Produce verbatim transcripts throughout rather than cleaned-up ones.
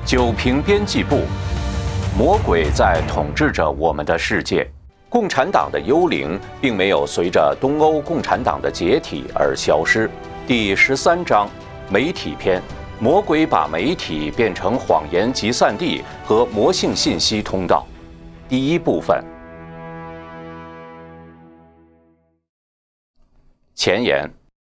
九平编辑部，魔鬼在统治着我们的世界。共产党的幽灵并没有随着东欧共产党的解体而消失。第十三章，媒体篇：魔鬼把媒体变成谎言集散地和魔性信息通道。第一部分。前言。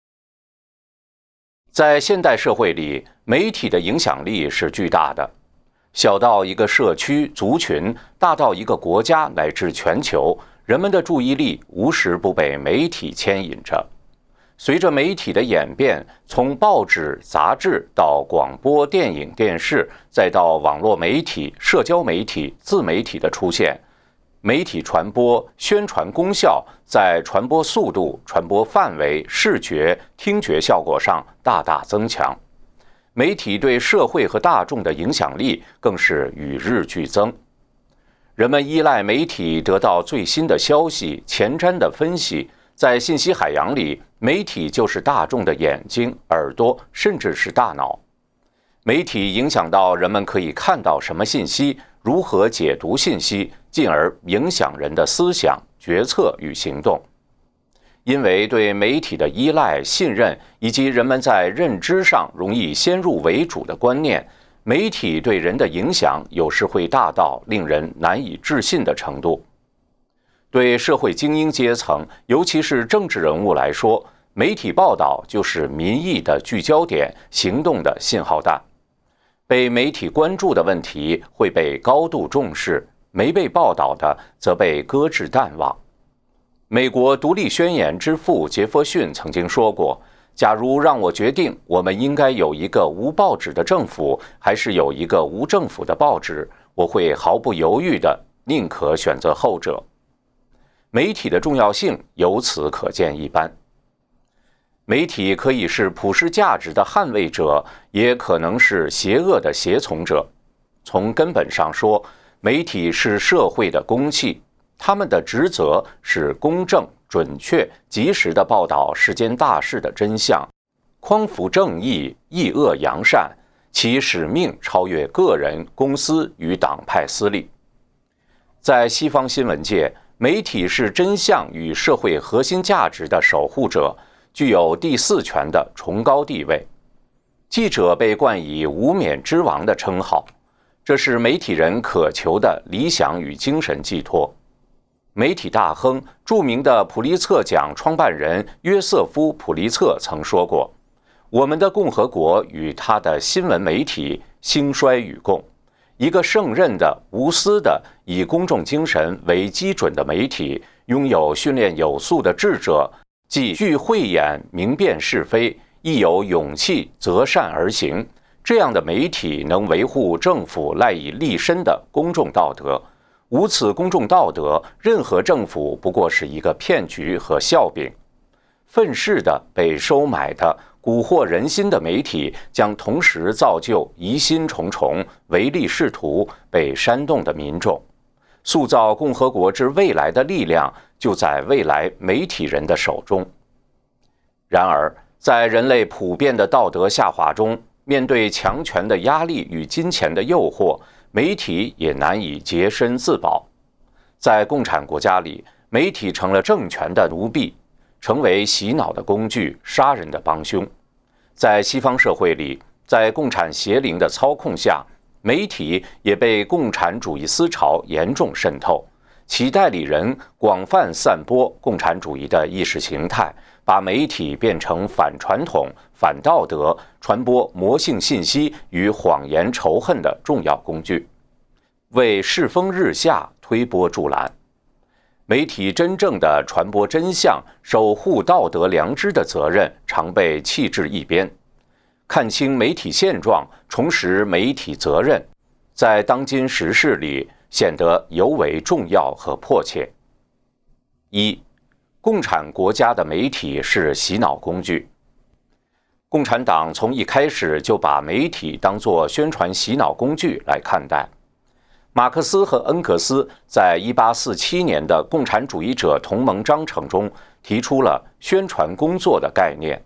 在现代社会里，媒体的影响力是巨大的，小到一个社区、族群，大到一个国家乃至全球，人们的注意力无时不被媒体牵引着。随着媒体的演变，从报纸、杂志到广播、电影、电视，再到网络媒体、社交媒体、自媒体的出现，媒体传播、宣传功效在传播速度、传播范围、视觉、听觉效果上大大增强。媒体对社会和大众的影响力更是与日俱增。人们依赖媒体得到最新的消息、前瞻的分析。在信息海洋里，媒体就是大众的眼睛、耳朵，甚至是大脑。媒体影响到人们可以看到什么信息，如何解读信息，进而影响人的思想、决策与行动。因为对媒体的依赖、信任，以及人们在认知上容易先入为主的观念，媒体对人的影响有时会大到令人难以置信的程度。对社会精英阶层，尤其是政治人物来说，媒体报道就是民意的聚焦点、行动的信号弹。被媒体关注的问题会被高度重视，没被报道的则被搁置淡忘。美国独立宣言之父杰弗逊曾经说过，假如让我决定我们应该有一个无报纸的政府，还是有一个无政府的报纸，我会毫不犹豫地宁可选择后者。媒体的重要性由此可见一斑。媒体可以是普世价值的捍卫者，也可能是邪恶的胁从者。从根本上说，媒体是社会的公器，他们的职责是公正、准确、及时地报道世间大事的真相，匡扶正义，抑恶扬善，其使命超越个人、公司与党派私利。在西方新闻界，媒体是真相与社会核心价值的守护者，具有第四权的崇高地位。记者被冠以无冕之王的称号，这是媒体人渴求的理想与精神寄托。媒体大亨、著名的普利策奖创办人约瑟夫·普利策曾说过，我们的共和国与他的新闻媒体兴衰与共。一个胜任的、无私的、以公众精神为基准的媒体，拥有训练有素的智者，既具慧眼明辨是非，亦有勇气择善而行。这样的媒体能维护政府赖以立身的公众道德。无此公众道德，任何政府不过是一个骗局和笑柄。愤世的、被收买的、蛊惑人心的媒体，将同时造就疑心重重、唯利是图、被煽动的民众。塑造共和国之未来的力量，就在未来媒体人的手中。然而，在人类普遍的道德下滑中，面对强权的压力与金钱的诱惑，媒体也难以洁身自保。在共产国家里，媒体成了政权的奴婢，成为洗脑的工具、杀人的帮凶。在西方社会里，在共产邪灵的操控下，媒体也被共产主义思潮严重渗透，其代理人广泛散播共产主义的意识形态，把媒体变成反传统、反道德、传播魔性信息与谎言仇恨的重要工具，为世风日下推波助澜。媒体真正的传播真相、守护道德良知的责任常被弃置一边。看清媒体现状，重拾媒体责任，在当今时事里显得尤为重要和迫切。一、共产国家的媒体是洗脑工具。共产党从一开始就把媒体当作宣传洗脑工具来看待。马克思和恩格斯在一八四七年的共产主义者同盟章程中提出了宣传工作的概念，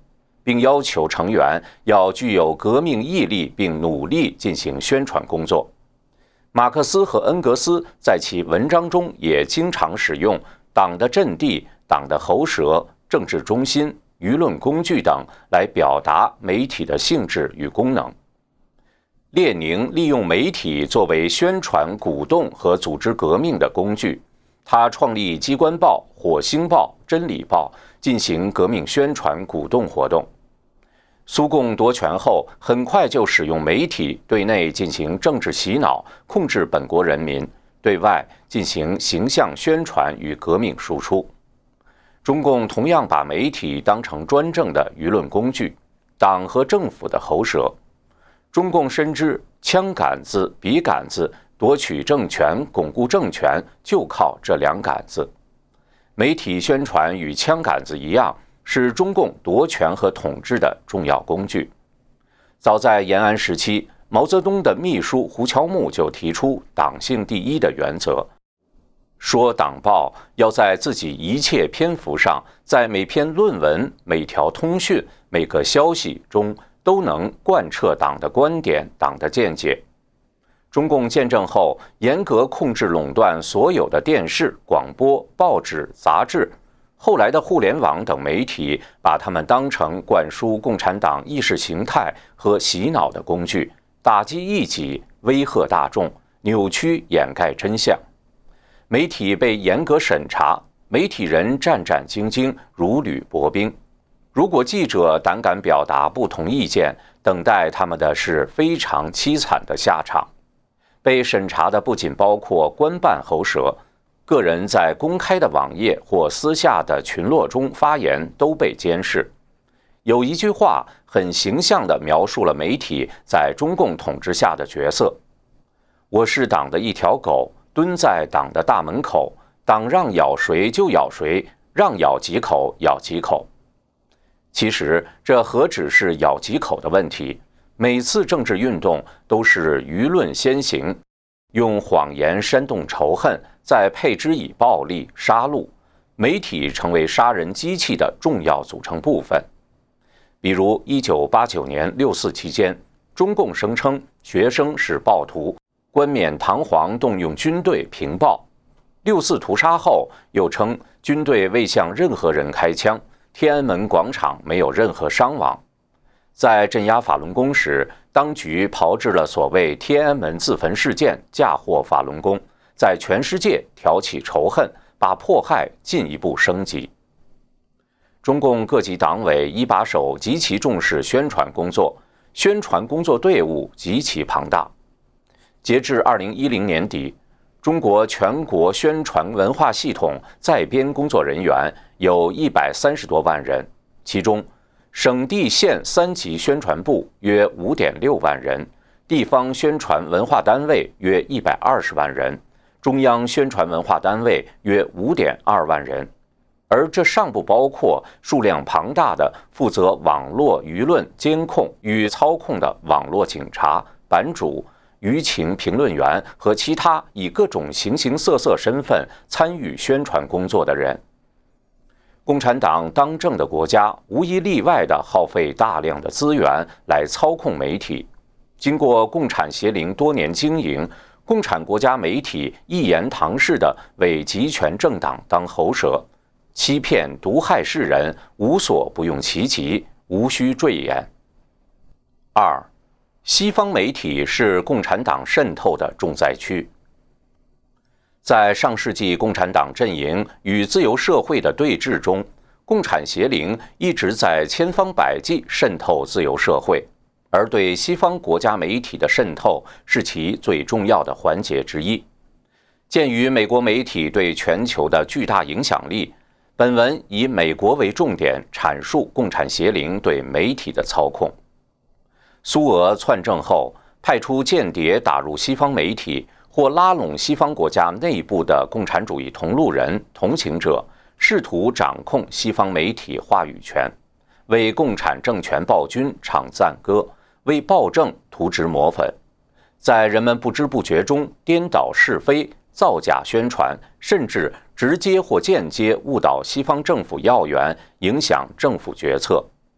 并要求成员要具有革命毅力，并努力进行宣传工作。马克思和恩格斯在其文章中也经常使用党的阵地、党的喉舌、政治中心、舆论工具等来表达媒体的性质与功能。列宁利用媒体作为宣传、鼓动和组织革命的工具，他创立机关报、火星报、真理报，进行革命宣传、鼓动活动。苏共夺权后，很快就使用媒体对内进行政治洗脑，控制本国人民；对外进行形象宣传与革命输出。中共同样把媒体当成专政的舆论工具，党和政府的喉舌。中共深知枪杆子、笔杆子夺取政权、巩固政权就靠这两杆子。媒体宣传与枪杆子一样，是中共夺权和统治的重要工具。早在延安时期，毛泽东的秘书胡乔木就提出党性第一的原则，说党报要在自己一切篇幅上，在每篇论文、每条通讯、每个消息中都能贯彻党的观点、党的见解。中共建政后，严格控制垄断所有的电视、广播、报纸、杂志，后来的互联网等媒体把它们当成灌输共产党意识形态和洗脑的工具，打击异己，威吓大众，扭曲掩盖真相。媒体被严格审查，媒体人战战兢兢，如履薄冰。如果记者胆敢表达不同意见，等待他们的是非常凄惨的下场。被审查的不仅包括官办喉舌，个人在公开的网页或私下的群落中发言都被监视。有一句话很形象地描述了媒体在中共统治下的角色：我是党的一条狗，蹲在党的大门口，党让咬谁就咬谁，让咬几口咬几口。其实这何止是咬几口的问题，每次政治运动都是舆论先行，用谎言煽动仇恨，再配之以暴力杀戮，媒体成为杀人机器的重要组成部分。比如一九八九年六四期间，中共声称学生是暴徒，冠冕堂皇动用军队平暴；六四屠杀后，又称军队未向任何人开枪，天安门广场没有任何伤亡。在镇压法轮功时，当局炮制了所谓天安门自焚事件，嫁祸法轮功，在全世界挑起仇恨，把迫害进一步升级。中共各级党委一把手极其重视宣传工作，宣传工作队伍极其庞大。截至二零一零年底，中国全国宣传文化系统在编工作人员有一百三十多万人，其中省地县三级宣传部约五点六万人，地方宣传文化单位约一百二十万人，中央宣传文化单位约五点二万人。而这尚不包括数量庞大的负责网络舆论监控与操控的网络警察、版主、舆情评论员和其他以各种形形色色身份参与宣传工作的人。共产党当政的国家无一例外地耗费大量的资源来操控媒体。经过共产协灵多年经营，共产国家媒体一言堂式地为集权政党当喉舌，欺骗毒害世人，无所不用其极，无需赘言。二，西方媒体是共产党渗透的重灾区。在上世纪共产党阵营与自由社会的对峙中，共产协灵一直在千方百计渗透自由社会，而对西方国家媒体的渗透是其最重要的环节之一。鉴于美国媒体对全球的巨大影响力，本文以美国为重点阐述共产协灵对媒体的操控。苏俄篡政后，派出间谍打入西方媒体，或拉拢西方国家内部的共产主义同路人、同情者，试图掌控西方媒体话语权，为共产政权暴君唱赞歌，为暴政涂脂抹粉，在人们不知不觉中颠倒是非、造假宣传，甚至直接或间接误导西方政府要员，影响政府决策。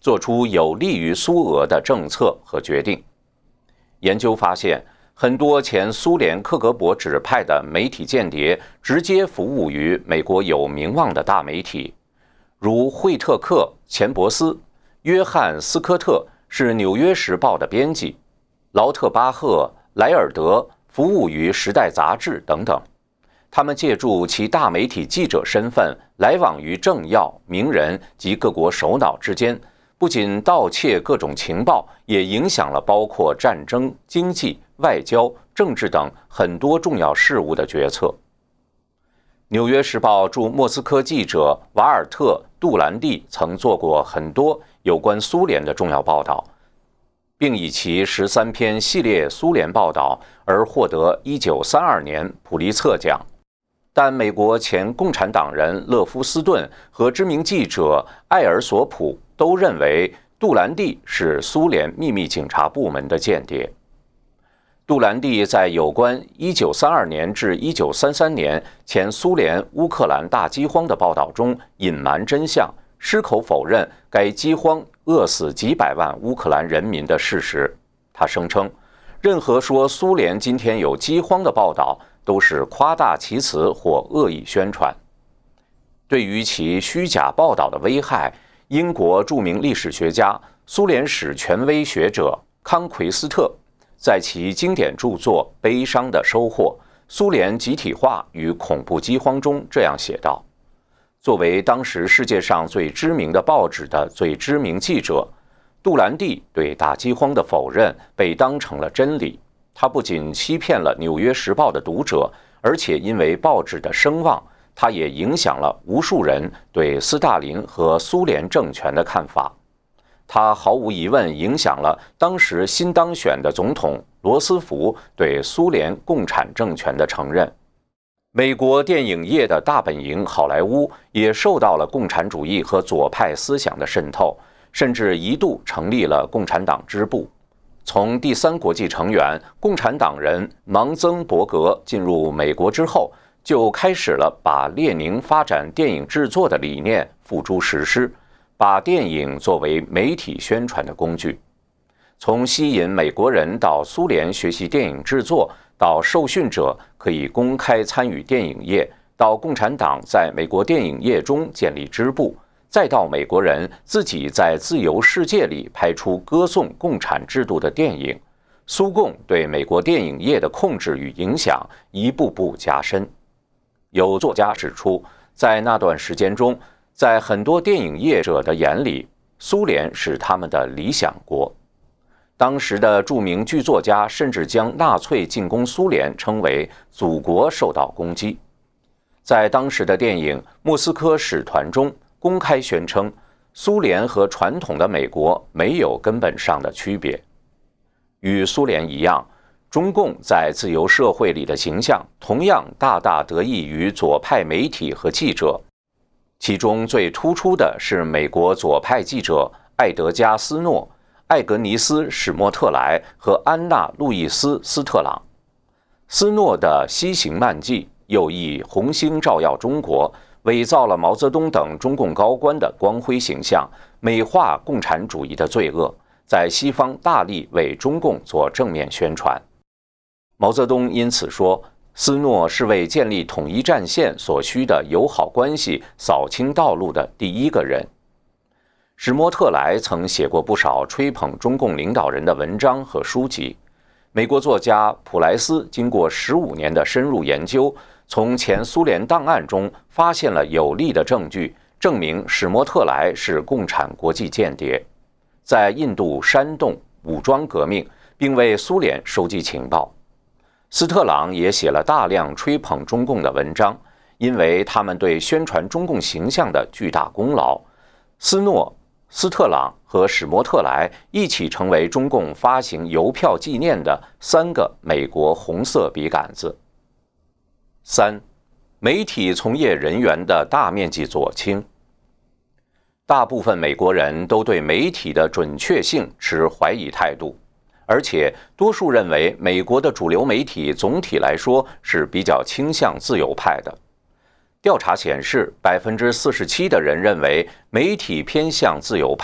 做出有利于苏俄的政策和决定。研究发现，很多前苏联克格勃指派的媒体间谍直接服务于美国有名望的大媒体，如惠特克·钱伯斯、约翰·斯科特是《纽约时报》的编辑，劳特巴赫·莱尔德服务于《时代》杂志等等。他们借助其大媒体记者身份，来往于政要、名人及各国首脑之间，不仅盗窃各种情报，也影响了包括战争、经济、外交、政治等很多重要事务的决策。《纽约时报》驻莫斯科记者瓦尔特·杜兰蒂曾做过很多有关苏联的重要报道，并以其十三篇系列苏联报道而获得一九三二年普利策奖。但美国前共产党人勒夫斯顿和知名记者艾尔索普都认为杜兰蒂是苏联秘密警察部门的间谍。杜兰蒂在有关一九三二年至一九三三年前苏联乌克兰大饥荒的报道中隐瞒真相，矢口否认该饥荒饿死几百万乌克兰人民的事实。他声称，任何说苏联今天有饥荒的报道都是夸大其词或恶意宣传。对于其虚假报道的危害，英国著名历史学家、苏联史权威学者康奎斯特在其经典著作《悲伤的收获：苏联集体化与恐怖饥荒》中这样写道：作为当时世界上最知名的报纸的最知名记者，杜兰蒂对大饥荒的否认被当成了真理。他不仅欺骗了《纽约时报》的读者，而且因为报纸的声望，他也影响了无数人对斯大林和苏联政权的看法。他毫无疑问影响了当时新当选的总统罗斯福对苏联共产政权的承认。美国电影业的大本营好莱坞也受到了共产主义和左派思想的渗透，甚至一度成立了共产党支部。从第三国际成员共产党人芒曾伯格进入美国之后，就开始了把列宁发展电影制作的理念付诸实施，把电影作为媒体宣传的工具。从吸引美国人到苏联学习电影制作，到受训者可以公开参与电影业，到共产党在美国电影业中建立支部，再到美国人自己在自由世界里拍出歌颂共产制度的电影，苏共对美国电影业的控制与影响一步步加深。有作家指出，在那段时间中，在很多电影业者的眼里，苏联是他们的理想国。当时的著名剧作家甚至将纳粹进攻苏联称为祖国受到攻击。在当时的电影《莫斯科使团》中公开宣称，苏联和传统的美国没有根本上的区别。与苏联一样，中共在自由社会里的形象同样大大得益于左派媒体和记者，其中最突出的是美国左派记者艾德加·斯诺、艾格尼斯·史莫特莱和安娜·路易斯·斯特朗。斯诺的西行漫记又以红星照耀中国，伪造了毛泽东等中共高官的光辉形象，美化共产主义的罪恶，在西方大力为中共做正面宣传。毛泽东因此说，斯诺是为建立统一战线所需的友好关系扫清道路的第一个人。史莫特莱曾写过不少吹捧中共领导人的文章和书籍。美国作家普莱斯经过十五年的深入研究，从前苏联档案中发现了有力的证据，证明史莫特莱是共产国际间谍，在印度煽动武装革命，并为苏联收集情报。斯特朗也写了大量吹捧中共的文章，因为他们对宣传中共形象的巨大功劳。斯诺、斯特朗和史莫特莱一起成为中共发行邮票纪念的三个美国红色笔杆子。三、媒体从业人员的大面积左倾。大部分美国人都对媒体的准确性持怀疑态度，而且多数认为美国的主流媒体总体来说是比较倾向自由派的。调查显示，百分之四十七的人认为媒体偏向自由派，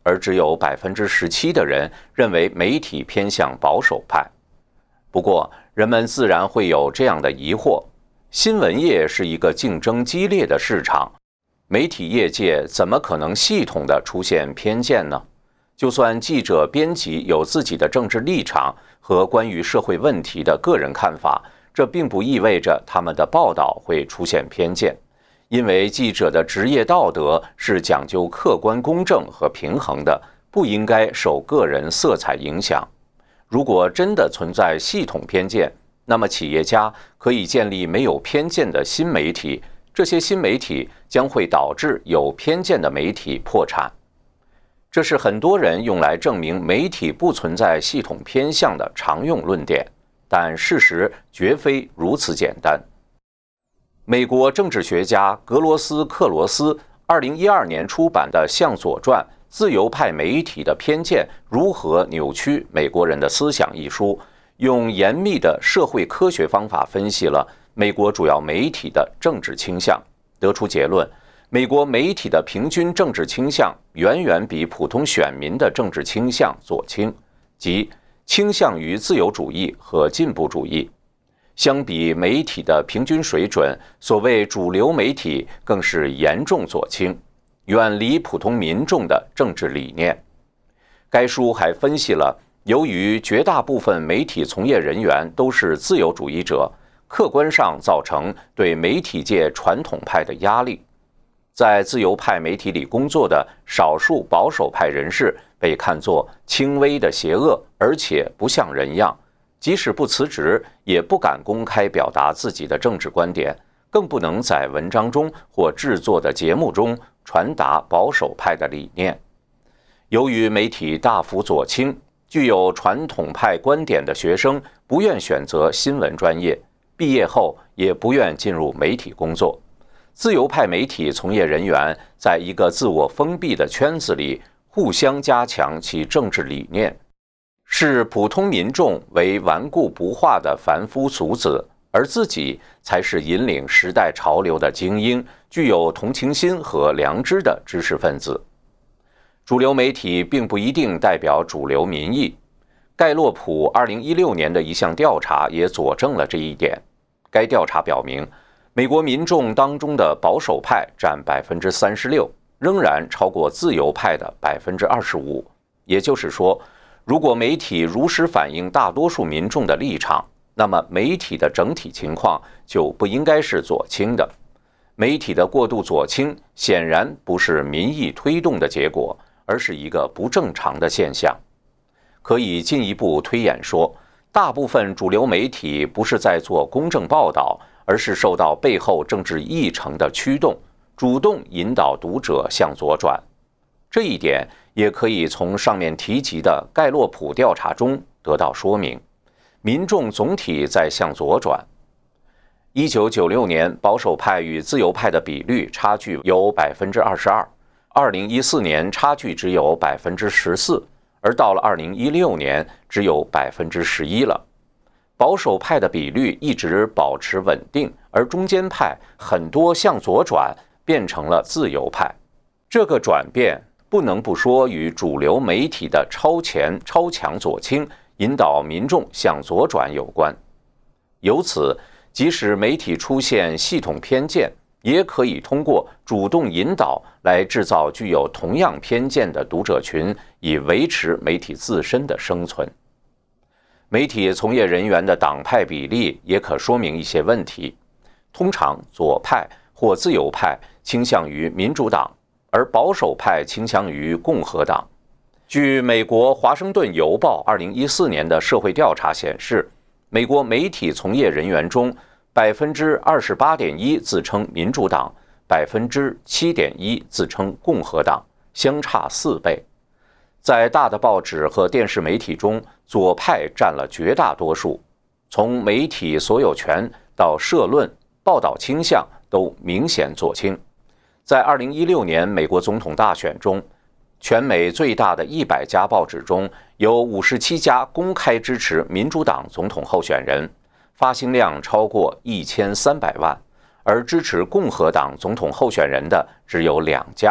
而只有百分之十七的人认为媒体偏向保守派。不过，人们自然会有这样的疑惑：新闻业是一个竞争激烈的市场，媒体业界怎么可能系统地出现偏见呢？就算记者、编辑有自己的政治立场和关于社会问题的个人看法，这并不意味着他们的报道会出现偏见，因为记者的职业道德是讲究客观公正和平衡的，不应该受个人色彩影响。如果真的存在系统偏见，那么企业家可以建立没有偏见的新媒体，这些新媒体将会导致有偏见的媒体破产。这是很多人用来证明媒体不存在系统偏向的常用论点，但事实绝非如此简单。美国政治学家格罗斯克罗斯二零一二年出版的《向左传：自由派媒体的偏见如何扭曲美国人的思想》一书，用严密的社会科学方法分析了美国主要媒体的政治倾向，得出结论：美国媒体的平均政治倾向远远比普通选民的政治倾向左倾，即倾向于自由主义和进步主义。相比媒体的平均水准，所谓主流媒体更是严重左倾，远离普通民众的政治理念。该书还分析了，由于绝大部分媒体从业人员都是自由主义者，客观上造成对媒体界传统派的压力。在自由派媒体里工作的少数保守派人士被看作轻微的邪恶，而且不像人样，即使不辞职，也不敢公开表达自己的政治观点，更不能在文章中或制作的节目中传达保守派的理念。由于媒体大幅左倾，具有传统派观点的学生不愿选择新闻专业，毕业后也不愿进入媒体工作。自由派媒体从业人员在一个自我封闭的圈子里互相加强其政治理念，视普通民众为顽固不化的凡夫俗子，而自己才是引领时代潮流的精英，具有同情心和良知的知识分子。主流媒体并不一定代表主流民意。盖洛普二零一六年的一项调查也佐证了这一点。该调查表明，美国民众当中的保守派占百分之三十六，仍然超过自由派的百分之二十五。也就是说，如果媒体如实反映大多数民众的立场，那么媒体的整体情况就不应该是左倾的。媒体的过度左倾显然不是民意推动的结果，而是一个不正常的现象。可以进一步推演说，大部分主流媒体不是在做公正报道，而是受到背后政治议程的驱动，主动引导读者向左转。这一点也可以从上面提及的盖洛普调查中得到说明。民众总体在向左转。一九九六年，保守派与自由派的比率差距有百分之二十二，二零一四年差距只有百分之十四，而到了二零一六年只有百分之十一了。保守派的比率一直保持稳定，而中间派很多向左转，变成了自由派。这个转变不能不说与主流媒体的超前超强左倾引导民众向左转有关。由此，即使媒体出现系统偏见，也可以通过主动引导来制造具有同样偏见的读者群，以维持媒体自身的生存。媒体从业人员的党派比例也可说明一些问题。通常左派或自由派倾向于民主党，而保守派倾向于共和党。据美国《华盛顿邮报》二零一四年的社会调查显示，美国媒体从业人员中百分之二十八点一自称民主党，百分之七点一自称共和党，相差四倍。在大的报纸和电视媒体中，左派占了绝大多数，从媒体所有权到社论、报道倾向都明显左倾。在二零一六年美国总统大选中，全美最大的一百家报纸中有五十七家公开支持民主党总统候选人，发行量超过一千三百万，而支持共和党总统候选人的只有两家，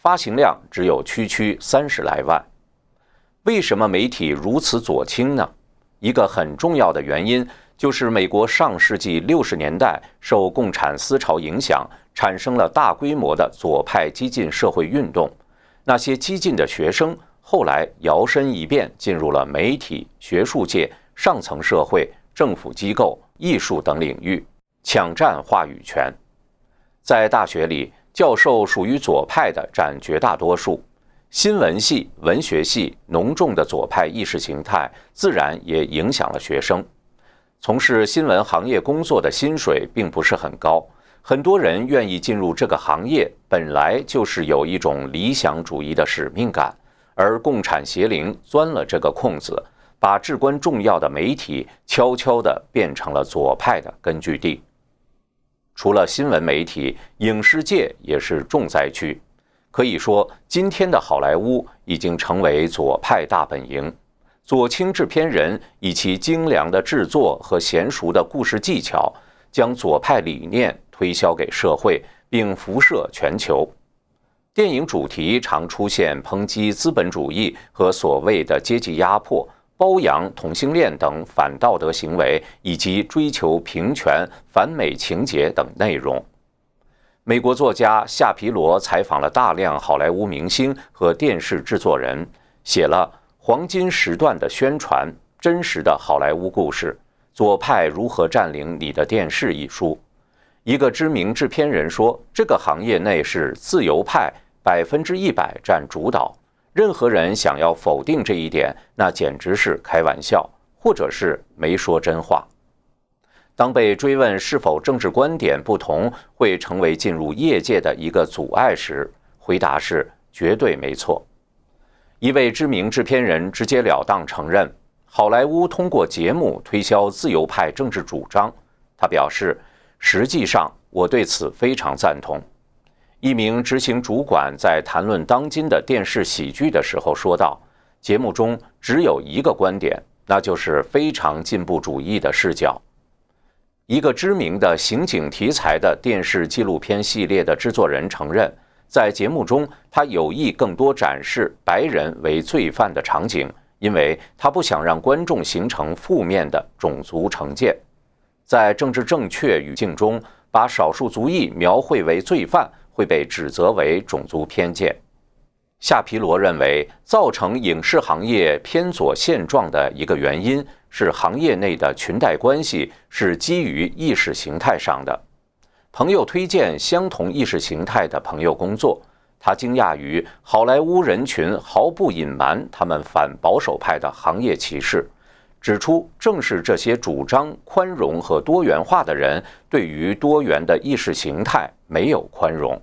发行量只有区区三十来万。为什么媒体如此左倾呢？一个很重要的原因就是美国上世纪六十年代受共产思潮影响，产生了大规模的左派激进社会运动。那些激进的学生后来摇身一变进入了媒体、学术界、上层社会、政府机构、艺术等领域，抢占话语权。在大学里，教授属于左派的占绝大多数。新闻系、文学系浓重的左派意识形态，自然也影响了学生。从事新闻行业工作的薪水并不是很高，很多人愿意进入这个行业，本来就是有一种理想主义的使命感，而共产邪灵钻了这个空子，把至关重要的媒体悄悄地变成了左派的根据地。除了新闻媒体，影视界也是重灾区。可以说，今天的好莱坞已经成为左派大本营。左倾制片人以其精良的制作和娴熟的故事技巧，将左派理念推销给社会，并辐射全球。电影主题常出现抨击资本主义和所谓的阶级压迫、包养同性恋等反道德行为，以及追求平权、反美情节等内容。美国作家夏皮罗采访了大量好莱坞明星和电视制作人，写了《黄金时段的宣传：真实的好莱坞故事：左派如何占领你的电视》一书。一个知名制片人说，这个行业内是自由派百分之一百占主导，任何人想要否定这一点，那简直是开玩笑，或者是没说真话。当被追问是否政治观点不同会成为进入业界的一个阻碍时，回答是绝对没错。一位知名制片人直截了当承认，好莱坞通过节目推销自由派政治主张。他表示，实际上我对此非常赞同。一名执行主管在谈论当今的电视喜剧的时候说道，节目中只有一个观点，那就是非常进步主义的视角。一个知名的刑警题材的电视纪录片系列的制作人承认，在节目中他有意更多展示白人为罪犯的场景，因为他不想让观众形成负面的种族成见。在政治正确语境中，把少数族裔描绘为罪犯会被指责为种族偏见。夏皮罗认为，造成影视行业偏左现状的一个原因是行业内的裙带关系是基于意识形态上的。朋友推荐相同意识形态的朋友工作，他惊讶于好莱坞人群毫不隐瞒他们反保守派的行业歧视，指出正是这些主张宽容和多元化的人对于多元的意识形态没有宽容。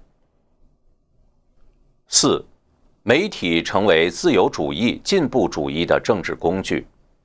四，媒体成为自由主义、进步主义的政治工具。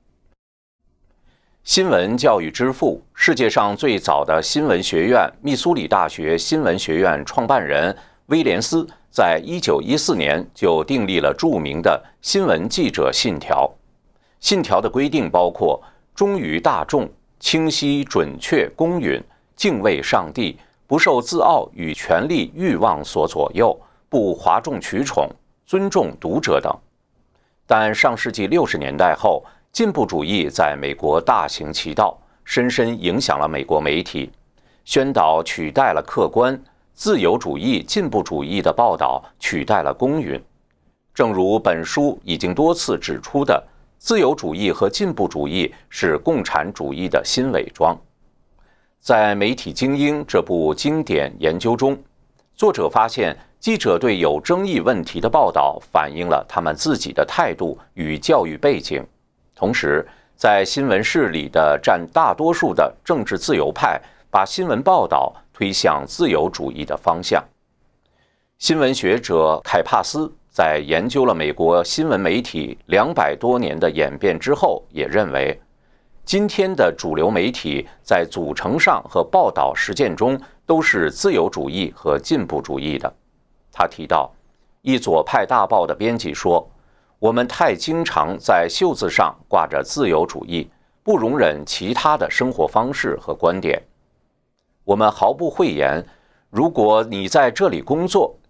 新闻教育之父，世界上最早的新闻学院——密苏里大学新闻学院创办人威廉斯，在一九一四年就订立了著名的新闻记者信条。信条的规定包括忠于大众、清晰、准确、公允、敬畏上帝、不受自傲与权力欲望所左右、不哗众取宠、尊重读者等。但上世纪六十年代后，进步主义在美国大行其道，深深影响了美国媒体。宣导取代了客观，自由主义、进步主义的报道取代了公允。正如本书已经多次指出的，自由主义和进步主义是共产主义的新伪装。在《媒体精英》这部经典研究中，作者发现，记者对有争议问题的报道反映了他们自己的态度与教育背景。同时，在新闻室里的占大多数的政治自由派，把新闻报道推向自由主义的方向。新闻学者凯帕斯在研究了美国新闻媒体两百多年的演变之后，也认为，今天的主流媒体在组成上和报道实践中都是自由主义和进步主义的。他提到，一左派大报的编辑说，我们太经常在袖子上挂着自由主义，不容忍其他的生活方式和观点。我们毫不讳言，如果你在这里工作，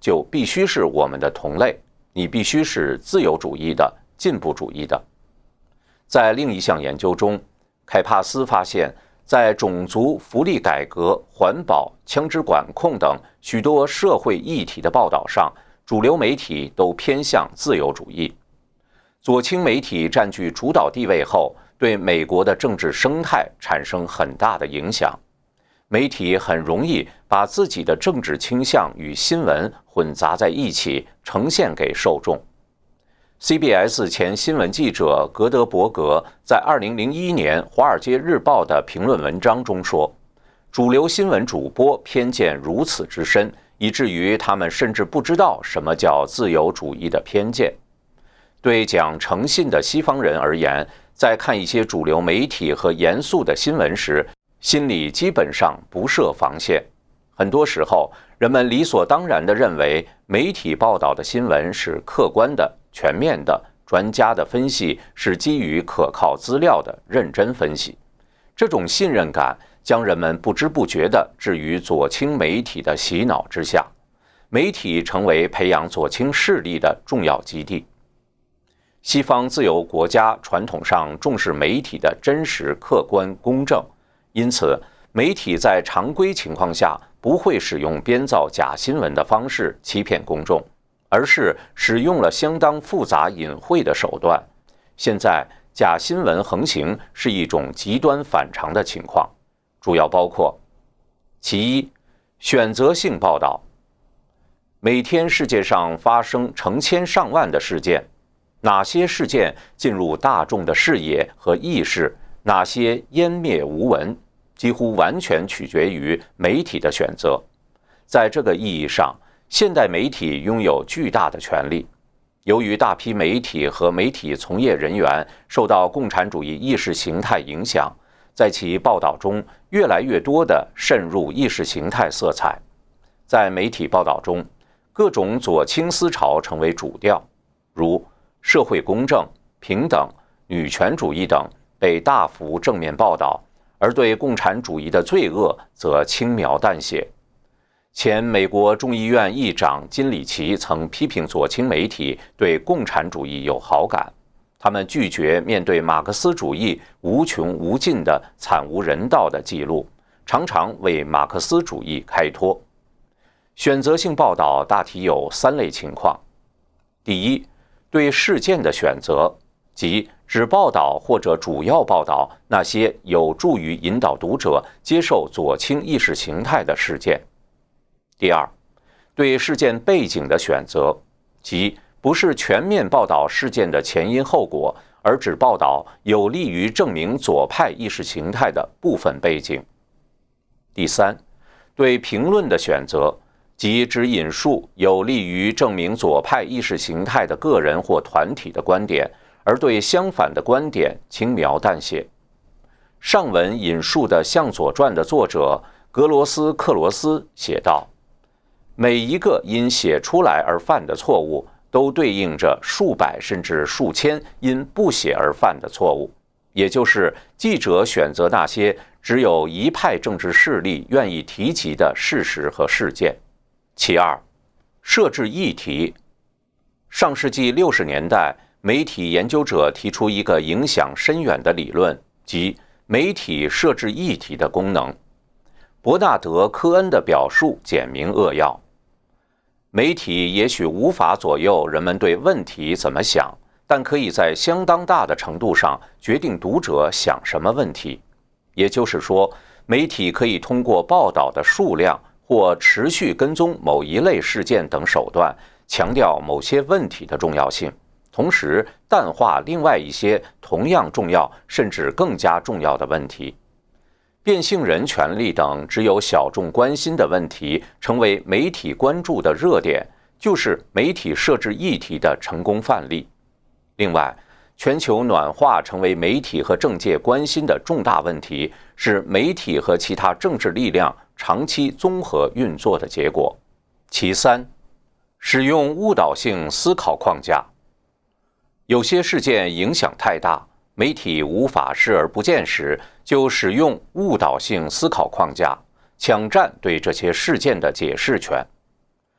就必须是我们的同类，你必须是自由主义的、进步主义的。在另一项研究中，凯帕斯发现，在种族、福利改革、环保、枪支管控等许多社会议题的报道上，主流媒体都偏向自由主义。左倾媒体占据主导地位后，对美国的政治生态产生很大的影响。媒体很容易把自己的政治倾向与新闻混杂在一起，呈现给受众。C B S 前新闻记者格德伯格在二零零一年《华尔街日报》的评论文章中说，主流新闻主播偏见如此之深，以至于他们甚至不知道什么叫自由主义的偏见。对讲诚信的西方人而言，在看一些主流媒体和严肃的新闻时，心里基本上不设防线。很多时候，人们理所当然地认为媒体报道的新闻是客观的、全面的，专家的分析是基于可靠资料的认真分析。这种信任感将人们不知不觉地置于左倾媒体的洗脑之下，媒体成为培养左倾势力的重要基地。西方自由国家传统上重视媒体的真实、客观、公正，因此媒体在常规情况下不会使用编造假新闻的方式欺骗公众，而是使用了相当复杂隐晦的手段。现在假新闻横行是一种极端反常的情况，主要包括：其一，选择性报道。每天世界上发生成千上万的事件，哪些事件进入大众的视野和意识，哪些湮灭无闻，几乎完全取决于媒体的选择。在这个意义上，现代媒体拥有巨大的权利。由于大批媒体和媒体从业人员受到共产主义意识形态影响，在其报道中越来越多地渗入意识形态色彩。在媒体报道中，各种左倾思潮成为主调，如社会公正、平等、女权主义等被大幅正面报道，而对共产主义的罪恶则轻描淡写。前美国众议院议长金里奇曾批评左倾媒体对共产主义有好感，他们拒绝面对马克思主义无穷无尽的惨无人道的记录，常常为马克思主义开脱。选择性报道大体有三类情况：第一，对事件的选择，即只报道或者主要报道那些有助于引导读者接受左倾意识形态的事件。第二，对事件背景的选择，即不是全面报道事件的前因后果，而只报道有利于证明左派意识形态的部分背景。第三，对评论的选择，即只引述有利于证明左派意识形态的个人或团体的观点，而对相反的观点轻描淡写。上文引述的《向左传》的作者格罗斯克罗斯写道：每一个因写出来而犯的错误，都对应着数百甚至数千因不写而犯的错误，也就是记者选择那些只有一派政治势力愿意提及的事实和事件。其二，设置议题。上世纪六十年代，媒体研究者提出一个影响深远的理论，即媒体设置议题的功能。伯纳德·科恩的表述简明扼要：媒体也许无法左右人们对问题怎么想，但可以在相当大的程度上决定读者想什么问题。也就是说，媒体可以通过报道的数量或持续跟踪某一类事件等手段，强调某些问题的重要性，同时淡化另外一些同样重要甚至更加重要的问题。变性人权利等只有小众关心的问题成为媒体关注的热点，就是媒体设置议题的成功范例。另外，全球暖化成为媒体和政界关心的重大问题，是媒体和其他政治力量长期综合运作的结果。其三，使用误导性思考框架。有些事件影响太大，媒体无法视而不见时，就使用误导性思考框架，抢占对这些事件的解释权。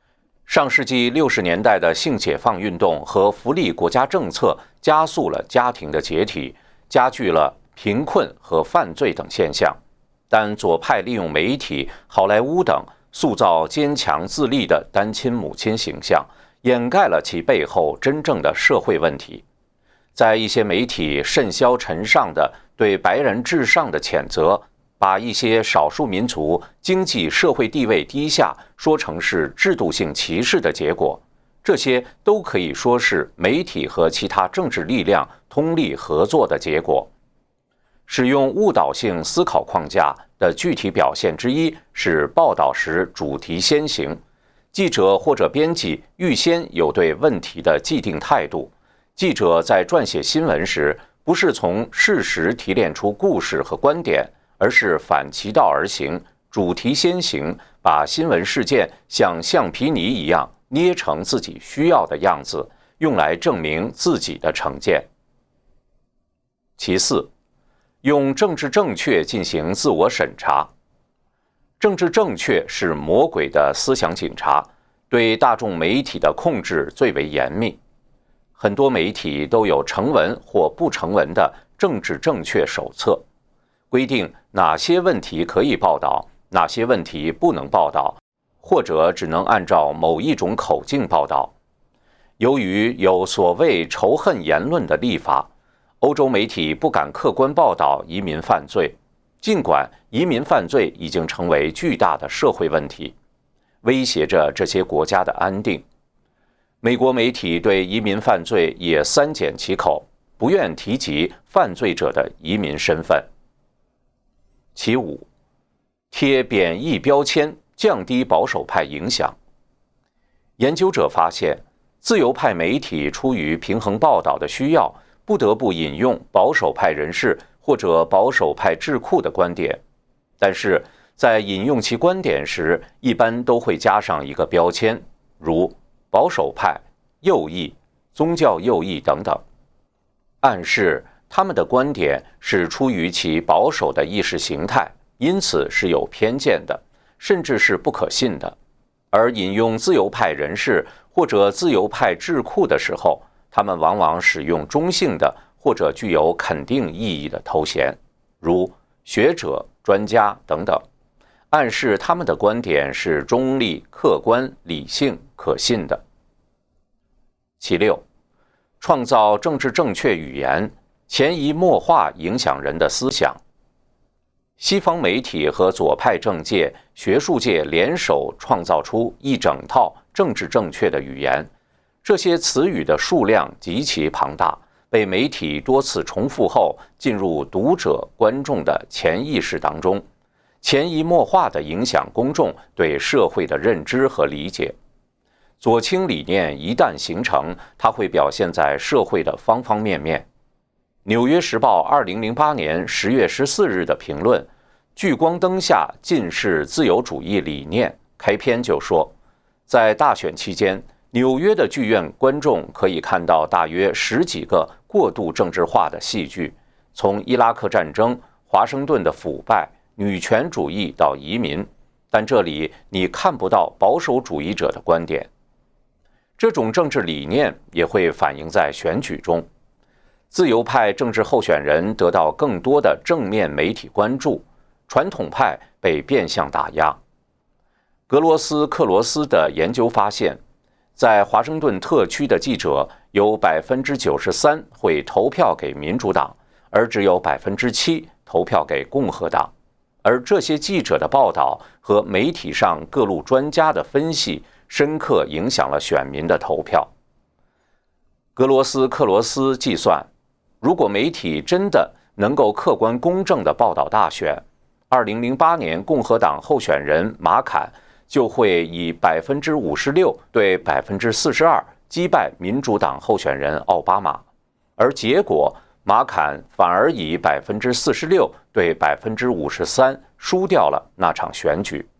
上世纪六十年代的性解放运动和福利国家政策加速了家庭的解体，加剧了贫困和犯罪等现象。但左派利用媒体、好莱坞等塑造坚强自立的单亲母亲形象，掩盖了其背后真正的社会问题。在一些媒体甚嚣尘上的对白人至上的谴责，把一些少数民族经济社会地位低下说成是制度性歧视的结果，这些都可以说是媒体和其他政治力量通力合作的结果。使用误导性思考框架的具体表现之一是报道时主题先行，记者或者编辑预先有对问题的既定态度。记者在撰写新闻时，不是从事实提炼出故事和观点，而是反其道而行，主题先行，把新闻事件像橡皮泥一样捏成自己需要的样子，用来证明自己的成见。其次，用政治正确进行自我审查。政治正确是魔鬼的思想警察，对大众媒体的控制最为严密。很多媒体都有成文或不成文的政治正确手册，规定哪些问题可以报道，哪些问题不能报道，或者只能按照某一种口径报道。由于有所谓仇恨言论的立法，欧洲媒体不敢客观报道移民犯罪，尽管移民犯罪已经成为巨大的社会问题，威胁着这些国家的安定。美国媒体对移民犯罪也三缄其口，不愿提及犯罪者的移民身份。其五，贴贬义标签，降低保守派影响。研究者发现，自由派媒体出于平衡报道的需要，不得不引用保守派人士或者保守派智库的观点，但是在引用其观点时，一般都会加上一个标签，如保守派、右翼、宗教右翼等等，暗示他们的观点是出于其保守的意识形态，因此是有偏见的，甚至是不可信的。而引用自由派人士或者自由派智库的时候，他们往往使用中性的或者具有肯定意义的头衔，如学者、专家等等，暗示他们的观点是中立、客观、理性、可信的。其六，创造政治正确语言，潜移默化影响人的思想。西方媒体和左派政界、学术界联手创造出一整套政治正确的语言，这些词语的数量极其庞大，被媒体多次重复后进入读者、观众的潜意识当中，潜移默化地影响公众对社会的认知和理解。左倾理念一旦形成，它会表现在社会的方方面面。纽约时报二零零八年十月十四日的评论《聚光灯下近世自由主义理念》开篇就说，在大选期间，纽约的剧院观众可以看到大约十几个过度政治化的戏剧，从伊拉克战争、华盛顿的腐败、女权主义到移民，但这里你看不到保守主义者的观点。这种政治理念也会反映在选举中，自由派政治候选人得到更多的正面媒体关注，传统派被变相打压。格罗斯克罗斯的研究发现，在华盛顿特区的记者有 百分之九十三 会投票给民主党，而只有 百分之七 投票给共和党。而这些记者的报道和媒体上各路专家的分析深刻影响了选民的投票。格罗斯克罗斯计算，如果媒体真的能够客观公正地报道大选，二零零八年共和党候选人马坎就会以 百分之五十六 对 百分之四十二 击败民主党候选人奥巴马，而结果马坎反而以 百分之四十六 对 百分之五十三 输掉了那场选举。